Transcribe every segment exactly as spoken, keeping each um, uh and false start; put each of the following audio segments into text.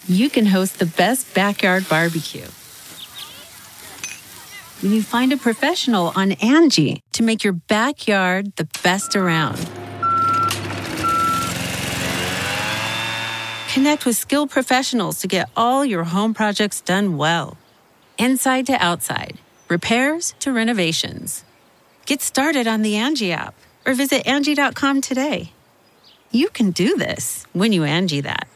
you can host the best backyard barbecue. When you find a professional on Angie to make your backyard the best around. Connect with skilled professionals to get all your home projects done well. Inside to outside, repairs to renovations. Get started on the Angie app or visit Angie dot com today. You can do this when you Angie that.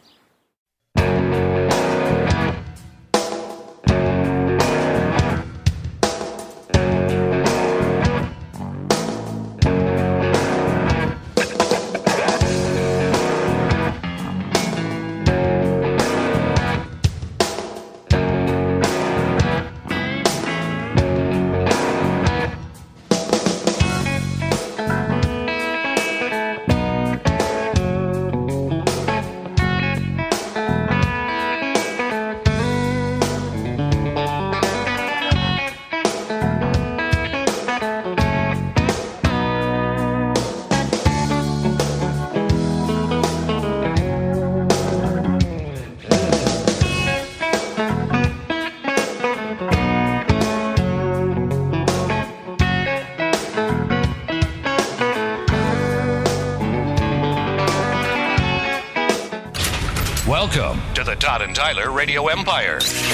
Welcome to the Todd and Tyler Radio Empire.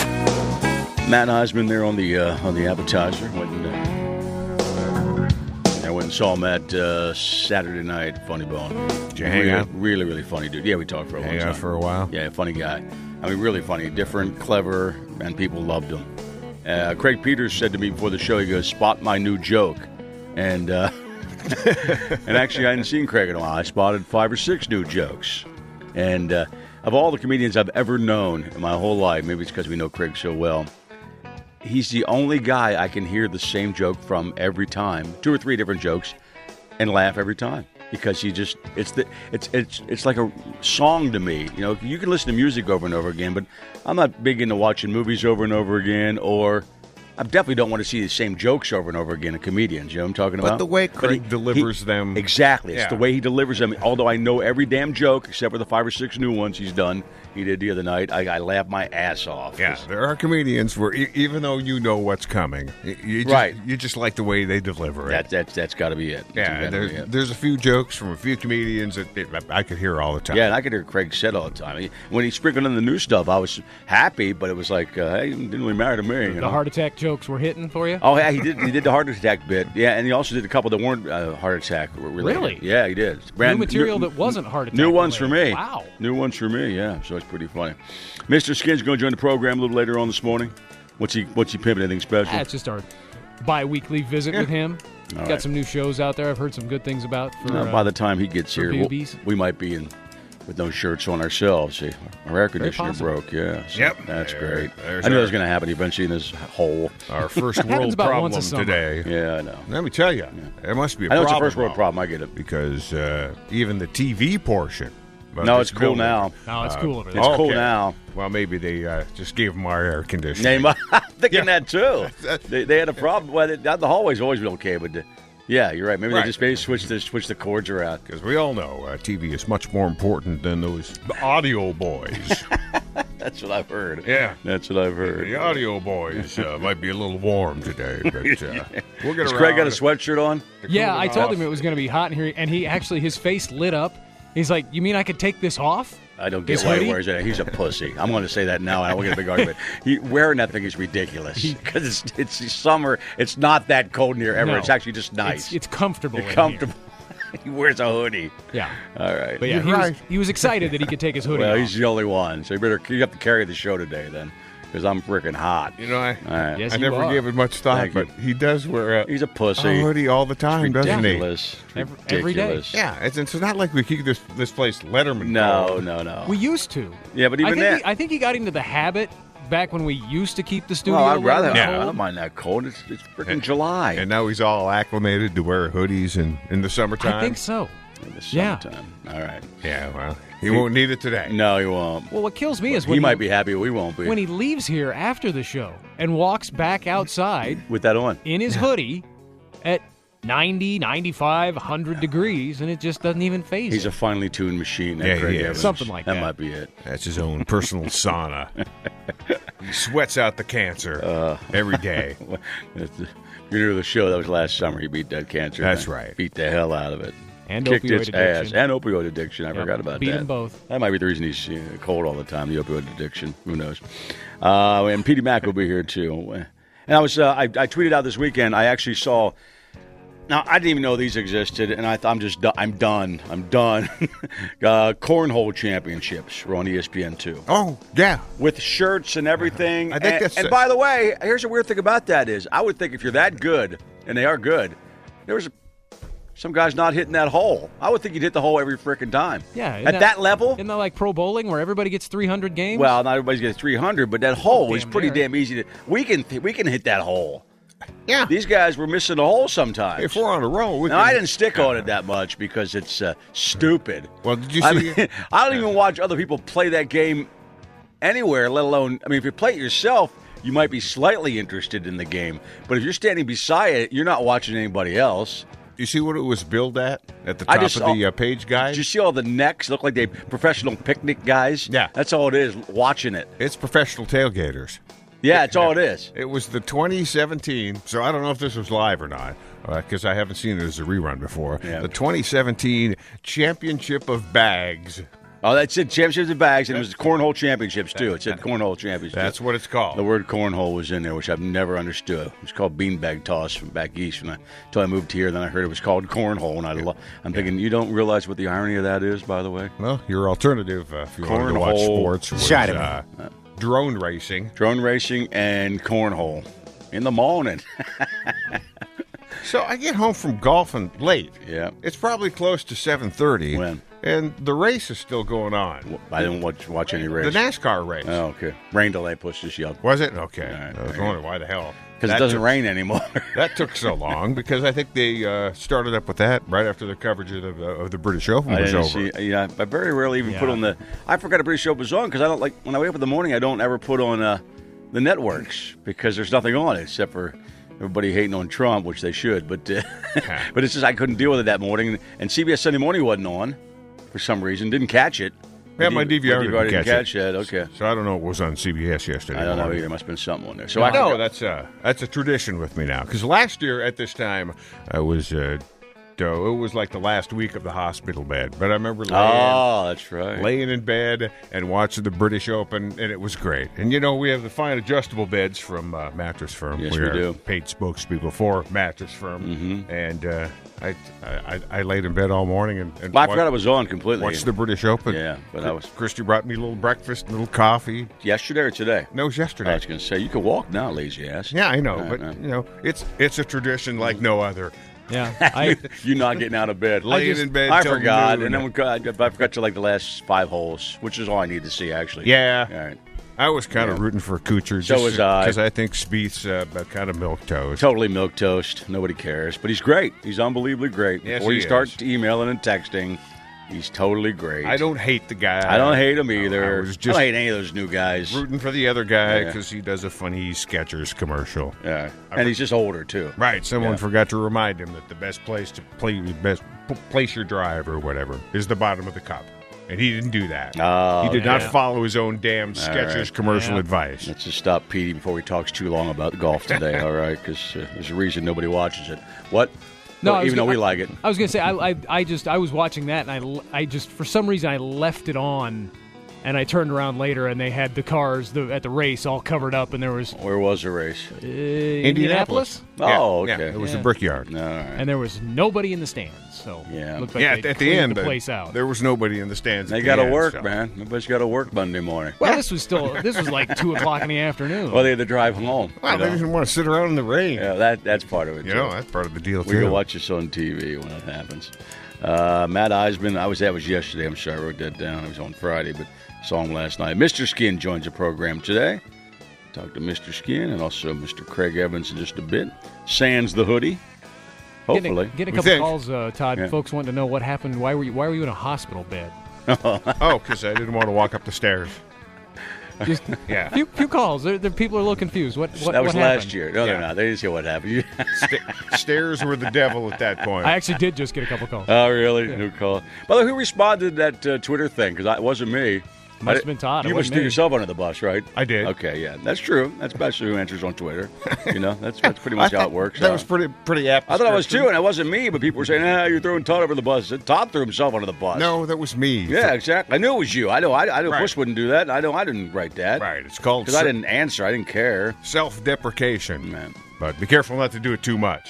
Matt Heisman there on the uh, on the appetizer. Went and, uh, I went and saw him at uh, Saturday night. Funny Bone. Did you hang really, out? Really, really funny dude. Yeah, we talked for a long Hang time. out for a while? Yeah, funny guy. I mean, really funny, different, clever, and people loved him. Uh, Craig Peters said to me before the show, he goes, "Spot my new joke," and uh, and actually, I hadn't seen Craig in a while. I spotted five or six new jokes, and. Uh, Of all the comedians I've ever known in my whole life, maybe it's because we know Craig so well, he's the only guy I can hear the same joke from every time, two or three different jokes, and laugh every time. Because he just, it's the, it's it's it's like a song to me. You know, you can listen to music over and over again, but I'm not big into watching movies over and over again, or I definitely don't want to see the same jokes over and over again in comedians. You know what I'm talking But about? the way But Craig he- delivers he- them. Exactly. It's Yeah. the way he delivers them. Although I know every damn joke, except for the five or six new ones he's done, he did the other night, I, I laughed my ass off. Yeah, there are comedians where e- even though you know what's coming, y- you just, Right. you just like the way they deliver it. That, that, that's got to be it. That's yeah, gotta there's, be it. there's a few jokes from a few comedians that that I could hear all the time. Yeah, and I could hear Craig said all the time. He, when he sprinkled in the new stuff, I was happy, but it was like, uh, hey, it didn't really matter to me. You The know? heart attack jokes were hitting for you? Oh, yeah, he did. He did the heart attack bit. Yeah, and he also did a couple that weren't uh, heart attack related. Really? Yeah, he did. New material that wasn't heart attack New ones related. for me. Wow. New ones for me. Yeah, so it's pretty funny. Mister Skin's going to join the program a little later on this morning. What's he? What's he pimping? Anything special? Ah, it's just our bi-weekly visit with him. All Got right. some new shows out there I've heard some good things about. For, Now, uh, by the time he gets for here, we'll, boobies. we might be in with no shirts on ourselves. See, our air conditioner possible. broke. Yeah, so Yep. that's There- great. there's I knew our- that was going to happen eventually in this hole. Our first Happens world about problem once a summer. today. Yeah, I know. Let me tell you, there must be a I know problem. it's a first world though, problem. I get it. Because uh, even the T V portion. of No, this it's cool building- now. No, it's cool over there. It's cool Okay. now. Well, maybe they uh, just gave them our air conditioning. Name, I'm thinking Yeah. that too. They, they had a problem. Well, they, the hallway's always been okay, but the, yeah, you're right. Maybe Right. they just maybe switched the switch the cords around. Because we all know uh, T V is much more important than those audio boys. That's what I've heard. Yeah. That's what I've heard. The audio boys uh, might be a little warm today, but uh, we'll get Has around. Craig got a sweatshirt on? to Yeah, cooling I told off. him it was going to be hot in here, and he actually, his face lit up. He's like, you mean I could take this off? I don't get His why he hoodie? wears it. He's a pussy. I'm going to say that now. I don't get a big argument. He, wearing that thing is ridiculous because it's it's summer. It's not that cold in here ever. No. It's actually just nice. It's, it's comfortable. It's in comfortable. He wears a hoodie. Here. Yeah. All right. But yeah, he, right. was, he was excited that he could take his hoodie well, off. he's the only one, so you better you have to carry the show today then, because I'm freaking hot. You know, I, All right. Yes, I you never are. gave it much thought, Thank but you. he does wear a, He's a pussy. a hoodie all the time, doesn't he? ridiculous. It's Every- every day. ridiculous. Yeah, it's, it's not like we keep this this place Letterman. No, code. no, no. We used to. Yeah, but I even think that. He, I think he got into the habit back when we used to keep the studio. well, I'd rather. cold. I don't mind that cold. It's, it's freaking July. And now he's all acclimated to wear hoodies in, in the summertime. I think so. in the yeah. summertime. All right. Yeah, well, he won't need it today. No, he won't. Well, what kills me is He when might be happy. We won't be. when he leaves here after the show and walks back outside with that on. in his hoodie at ninety, ninety-five, one hundred degrees, and it just doesn't even phase He's it. a finely tuned machine. That Yeah, Craig he is. Evans. Something like that. That might be it. That's his own personal sauna. He sweats out the cancer uh, every day. If you're new to the show, that was last summer. He beat that cancer. That's thing. right. Beat the hell out of it. And Kicked opioid its addiction. ass. And opioid addiction. I Yep, forgot about beat that. them both. That might be the reason he's you know, cold all the time, the opioid addiction. Who knows? Uh, and Petey Mac will be here, too. And I was uh, I, I tweeted out this weekend, I actually saw... Now, I didn't even know these existed, and I thought I'm just do- I'm done. I'm done. uh, cornhole championships were on E S P N two. Oh, yeah. With shirts and everything. I think and, that's and a- by the way, here's the weird thing about that is I would think if you're that good, and they are good, there was a, some guys not hitting that hole. I would think you'd hit the hole every freaking time. Yeah. isn't At that, level? Isn't that like pro bowling where everybody gets three hundred games? Well, not everybody's getting three hundred, but that hole is damn pretty near. damn easy to. We can we can hit that hole. Yeah. These guys were missing the hole sometimes. If we're on a roll, we Now, can, I didn't stick on it that much because it's uh, stupid. Well, did you I, see? mean, I don't even watch other people play that game anywhere, let alone, I mean, if you play it yourself, you might be slightly interested in the game. But if you're standing beside it, you're not watching anybody else. You see what it was billed at at the I top just of saw- the uh, page guide? Did you see all the necks look like they professional picnic guys? Yeah. That's all it is, watching it. It's professional tailgaters. Yeah, it's all it is. It was the twenty seventeen, so I don't know if this was live or not, because I haven't seen it as a rerun before. Yeah. The twenty seventeen Championship of Bags. Oh, that's it. Championships of bags, and it was cornhole championships, too. It said cornhole championships. That's what it's called. The word cornhole was in there, which I've never understood. It was called beanbag toss from back east when I, until I moved here. Then I heard it was called cornhole, and I lo- I'm thinking, you don't realize what the irony of that is, by the way? Well, your alternative, uh, if you wanted to watch Cornhole. sports, was Shot him. uh, drone racing. Drone racing and cornhole in the morning. So I get home from golfing late. Yeah. It's probably close to seven thirty. When? And the race is still going on. I didn't watch, watch any The race. NASCAR race. Oh, okay. Rain delay pushed this up. Was it? Okay. All right, I was there you wondering why the hell. Because it That doesn't took- rain anymore. That took so long because I think they uh, started up with that right after the coverage of the, of the British Open I was didn't over. see. Yeah, I very rarely even Yeah. put on the. I forgot a British Open was on because I don't like when I wake up in the morning. I don't ever put on uh, the networks because there's nothing on it except for everybody hating on Trump, which they should. But uh, but it's just I couldn't deal with it that morning. And C B S Sunday Morning wasn't on for some reason. Didn't catch it. Yeah, my D V R My didn't didn't catch catch that. Okay. So I don't know what was on C B S yesterday. I don't know morning. either. Must have been something on there. So No, I no, that's a that's a tradition with me now. Because last year at this time, I was uh, so it was like the last week of the hospital bed. But I remember laying, Oh, that's right. laying in bed and watching the British Open, and it was great. And you know, we have the fine adjustable beds from uh, Mattress Firm. Yes, we, we are do. paid spokespeople for Mattress Firm, Mm-hmm. and uh, I, I I laid in bed all morning and, and Well, I wa- forgot it was on completely. watched the British Open. Yeah, but I was- Christy brought me a little breakfast, a little coffee. Yesterday or today? No, it was I yesterday. was going to say you can walk now, lazy ass. Yeah, I know, Uh, but uh. you know, it's it's a tradition like no other. Yeah. I, you not getting out of bed. Laying just- in bed. I till forgot, noon. and then we got, I forgot to like the last five holes, which is all I need to see actually. Yeah. All right. I was kind of Yeah. rooting for Kuchar. So was I. Because I think Spieth's uh, kind of milk toast. Totally milk toast. Nobody cares, but he's great. He's unbelievably great. Yes, Before he you start is. emailing and texting, he's totally great. I don't hate the guy. I don't hate him I either. was I just don't hate any of those new guys. rooting for the other guy Yeah. because he does a funny Skechers commercial. Yeah, and he's just older too. Right. Someone Yeah. forgot to remind him that the best place to play, best p- place your drive or whatever is the bottom of the cup. And he didn't do that. Oh, he did not yeah. follow his own damn Skechers right. commercial Yeah. advice. Let's just stop Petey before he talks too long about golf today, all right? Because uh, there's a reason nobody watches it. What? No, Well, I was even though gonna- we like it. I was gonna say I, I I just I was watching that and I, l- I just for some reason I left it on, and I turned around later and they had the cars the, at the race all covered up and there was uh, Where was the race? Indianapolis, Oh, Yeah, okay. yeah, it was Yeah. the Brickyard. No, all right. and there was nobody in the stands. So Yeah. looked like Yeah, they at the cleaned end, the uh, place out. there was nobody in the stands. They at the got to end, work, so. man. Everybody's got to work Monday morning. well, this was still this was like two o'clock in the afternoon. Well, they had to drive home. Well, you they know? didn't want to sit around in the rain. Yeah, that that's part of it. You too. know, that's part of the deal, we too. can watch this on T V when it happens. Uh, Matt Eisman, I was that was yesterday. I'm sorry I wrote that down. It was on Friday, but saw him last night. Mister Skin joins the program today. Talk to Mister Skin and also Mister Craig Evans in just a bit. Sans the hoodie. Hopefully. Getting, getting a We couple think. calls, uh, Todd. Yeah. Folks wanting to know what happened. Why were you Why were you in a hospital bed? Oh, because I didn't want to walk up the stairs. Just Yeah. few, few calls. They're, they're, people are a little confused. What, what that was what last happened? year. No, Yeah. they're not. They didn't see what happened. Sta- stairs were the devil at that point. I actually did just get a couple calls. Oh, really? Who called? By the way, who responded to that uh, Twitter thing? Because it wasn't me. Must I- have been Todd. It You must wasn't threw me. yourself under the bus, right? I did. Okay, yeah, that's true. That's basically who answers on Twitter. You know, that's that's pretty much I how thought it works. That Uh, was pretty pretty apt. I thought I was description. too, and it wasn't me. But people were saying, "Ah, you're throwing Todd over the bus." I said, Todd threw himself under the bus. No, that was me. Yeah, exactly. I knew it was you. I know. I, I know. Right. Bush wouldn't do that. I know. I didn't write that. Right. It's called Because I didn't answer. I didn't care. self-deprecation. Man. But be careful not to do it too much.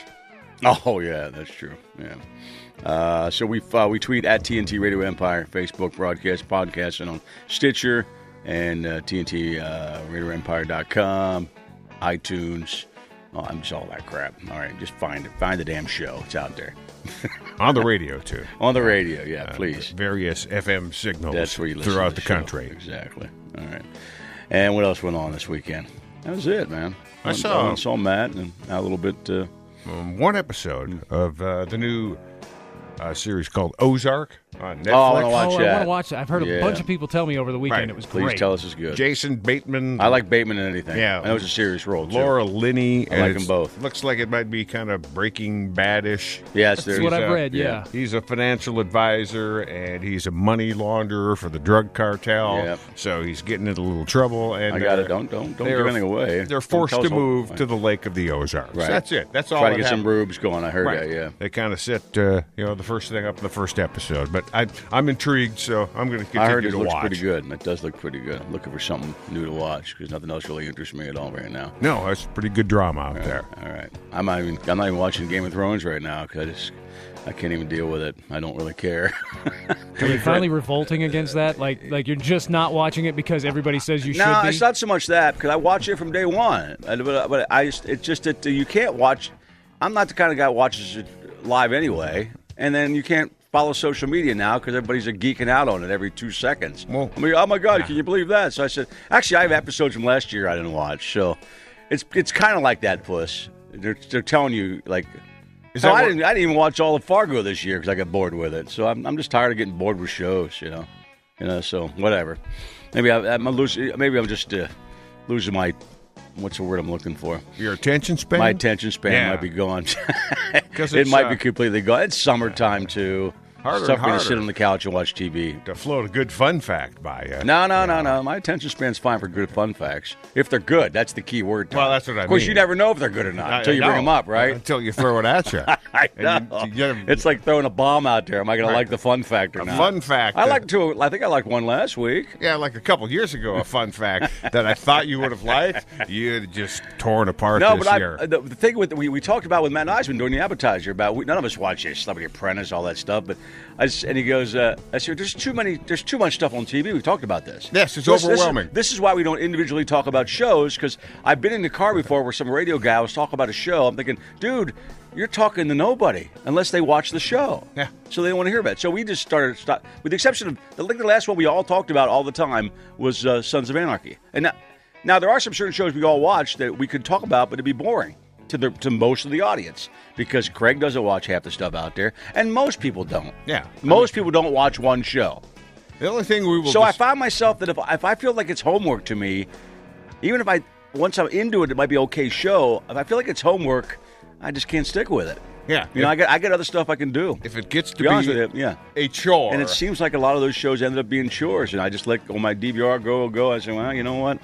Oh yeah, that's true. Yeah. Uh, so we uh, we tweet at T N T Radio Empire, Facebook broadcast, podcast, and on Stitcher and uh, T N T uh, Radio Empire dot com, iTunes. Oh, I'm just all that crap. All right, just find it. Find the damn show. It's out there On the radio, too. on the radio. Yeah, Uh, please. Various F M signals That's where you listen throughout to the, show. country. Exactly. All right. And what else went on this weekend? That was it, man. I saw- I saw Matt and a little bit. Uh, Um, one episode of uh, the new uh, series called Ozark on Netflix. Oh, I wanna watch oh, I that. want to watch it. I've heard a Yeah. bunch of people tell me over the weekend Right. it was please great. tell us it's good. Jason Bateman. I like Bateman in anything. Yeah. I know it's a serious role. Too. Laura Linney. I and like it's- them both. Looks like it might be kind of Breaking Bad-ish. Yes, That's there what is. I've uh, read, yeah. He's a financial advisor, and he's a money launderer for the drug cartel. Yep. So he's getting into a little trouble. And I got uh, it. Don't don't don't they're- give anything away. They're Don't forced tell to us all- move to the Lake of the Ozarks. Right. That's it. That's all Try to that get some happened. rubes going. I heard Right. that. Yeah. They kind of set, uh, you know, the first thing up in the first episode. But I, I'm intrigued, so I'm going to continue I heard it to looks watch. pretty good. It does look pretty good. I'm looking for something new to watch because nothing else really interests me at all right now. No, that's pretty good drama out there. All right. I'm not even. I'm not even watching Game of Thrones right now because I just. I can't even deal with it. I don't really care. Are you finally revolting against that? Like, like you're just not watching it because everybody says you no, should be? it's not so much that because I watch it from day one. I- But, but I just, it's just that you can't watch. I'm not the kind of guy who watches it live anyway. And then you can't follow social media now because everybody's uh, geeking out on it every two seconds. Well- I mean, oh my God, can you believe that? So I said, actually, I have episodes from last year I didn't watch. So it's it's kind of like that, Puss. They're, they're telling you like. Is No, that I what- didn't. I didn't even watch all of Fargo this year because I got bored with it. So I'm, I'm just tired of getting bored with shows, you know. You know, so whatever. Maybe I, I'm losing. Maybe I'm just uh, losing my. What's the word I'm looking for? Your attention span? My attention span Yeah. might be gone. 'Cause it it's, might uh, be completely gone. It's summertime too. Harder It's and tough for me to sit harder. on the couch and watch T V. To float a good fun fact by you. No, no, no, no. My attention span's fine for good fun facts. If they're good, that's the key word. Tom. Well, that's what I Of course, mean. you never know if they're good or not I- until you I bring them know. up, right? Until you throw it at you. I And know. you- you gotta- It's like throwing a bomb out there. Am I going Right. to like the fun fact or A not? fun fact I that- like to. I think I liked one last week. Yeah, like a couple years ago, a fun fact that I thought you would have liked, you'd just torn apart No, this but I, year. the, the thing with we, we talked about with Matt Eisman during the appetizer about we, none of us watch this Celebrity Apprentice, all that stuff. But I just, and he goes, uh, I said, "There's too many. There's too much stuff on T V. We've talked about this. Yes, it's this- this is- overwhelming. This is why we don't individually talk about shows because I've been in the car before where some radio guy was talking about a show. I'm thinking, dude, you're talking to nobody unless they watch the show. Yeah. So they don't want to hear about it. So we just started, stop, with the exception of I think the last one we all talked about all the time was uh, Sons of Anarchy. And now, now there are some certain shows we all watch that we could talk about, but it'd be boring to the to most of the audience because Craig doesn't watch half the stuff out there, and most people don't. Yeah. Most people don't watch one show. The only thing we will So I dis- find myself that if if I feel like it's homework to me, even if I once I'm into it, it might be okay show. If I feel like it's homework, I just can't stick with it. Yeah. You know, I got I got other stuff I can do. if it gets to To be be, honest with you, yeah. a chore. And it seems like a lot of those shows ended up being chores, and I just let on my D V R go go. I said, well, you know what,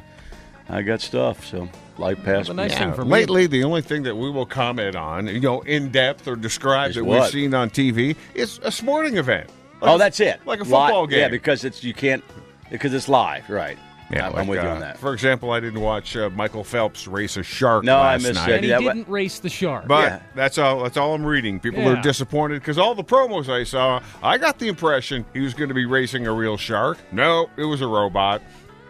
I got stuff, so life passed The me. nice Yeah, thing for me- lately, the only thing that we will comment on, you know, in depth or describe Is that we've what? seen on T V is a sporting event. Oh, that's it. Like a football Li- game. Yeah, because it's you can't because it's live, right? I'm, I'm like, with you uh, on that. For example, I didn't watch uh, Michael Phelps race a shark No, I last missed night. that. and he Yeah, but- didn't race the shark. But Yeah. that's all. That's all I'm reading. People Yeah. are disappointed because all the promos I saw, I got the impression he was going to be racing a real shark. No, it was a robot.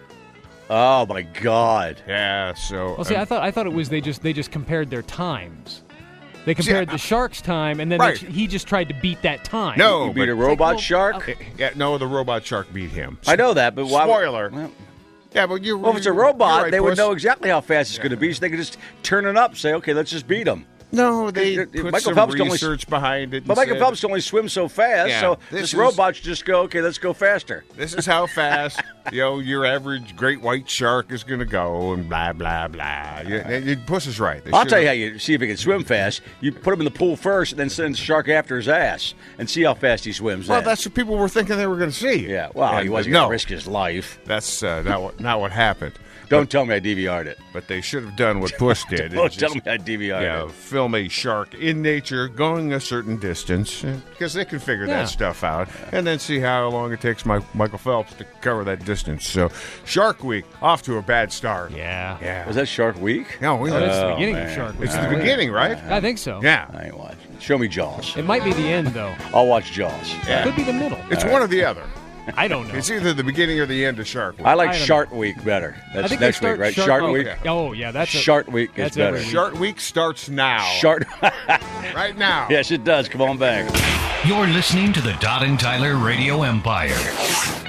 Oh my God! Yeah. So well, see, um, I thought I thought it was they just they just compared their times. They compared I- the shark's time, and then Right. they, he just tried to beat that time. No. You beat but- a robot well, shark. okay. yeah, no, the robot shark beat him. I know that, but why? Spoiler. Well, Yeah, but you. well, if it's a you're robot, right, they would Puss. know exactly how fast it's going to be, so they could just turn it up. Say, okay, let's just beat them. No, they Uh, put Michael some Phelps can only- research behind it. But and Michael said, Phelps can only swim so fast, Yeah, so this this is- robots just go, okay, let's go faster. This is how fast you know your average great white shark is going to go, and blah blah blah. You, you, Puss is right. They I'll should- tell you how you see if he can swim fast. You put him in the pool first, and then send the shark after his ass, and see how fast he swims. Well, then. that's what people were thinking they were going to see. yeah. Well, And, he wasn't uh, going no, to risk his life. That's uh, not what not what happened. Don't tell me I D V R'd it. But they should have done what Puss did. and Don't just, tell me I D V R'd you know, it. film a shark in nature going a certain distance because they can figure Yeah. that stuff out, and then see how long it takes Mike, Michael Phelps to cover that distance. So, Shark Week off to a bad start. Yeah. Yeah. Was that Shark Week? No, we, Oh, that's the Oh, beginning man. of Shark Week. it's the beginning, right? I think so. Yeah. I ain't watching. Show me Jaws. It might be the end, though. I'll watch Jaws. Yeah. Could be the middle. It's one or the other. I don't know. It's either the beginning or the end of Shark Week. I like I don't Shark Week better. I That's think they next start week, right? Shark, Shark Week. Week. Okay. Oh, yeah, that's a, Shark Week is that's better. every week. Shark Week starts now. Shark. Right now. Yes, it does. Come on back. You're listening to the Todd and Tyler Radio Empire.